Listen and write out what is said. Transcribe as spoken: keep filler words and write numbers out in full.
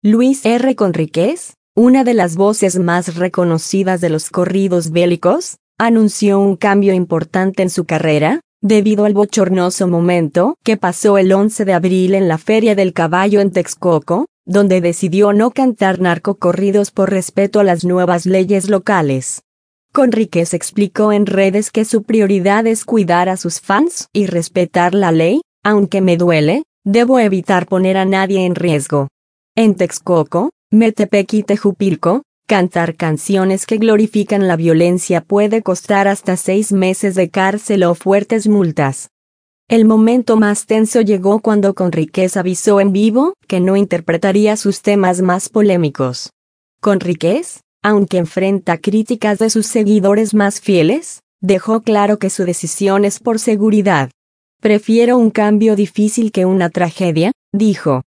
Luis R. Conríquez, una de las voces más reconocidas de los corridos bélicos, anunció un cambio importante en su carrera, debido al bochornoso momento que pasó el once de abril en la Feria del Caballo en Texcoco, donde decidió no cantar narcocorridos por respeto a las nuevas leyes locales. Conríquez explicó en redes que su prioridad es cuidar a sus fans y respetar la ley, aunque me duele, debo evitar poner a nadie en riesgo. En Texcoco, Metepec y Tejupilco, cantar canciones que glorifican la violencia puede costar hasta seis meses de cárcel o fuertes multas. El momento más tenso llegó cuando Conríquez avisó en vivo que no interpretaría sus temas más polémicos. Conríquez, aunque enfrenta críticas de sus seguidores más fieles, dejó claro que su decisión es por seguridad. Prefiero un cambio difícil que una tragedia, dijo.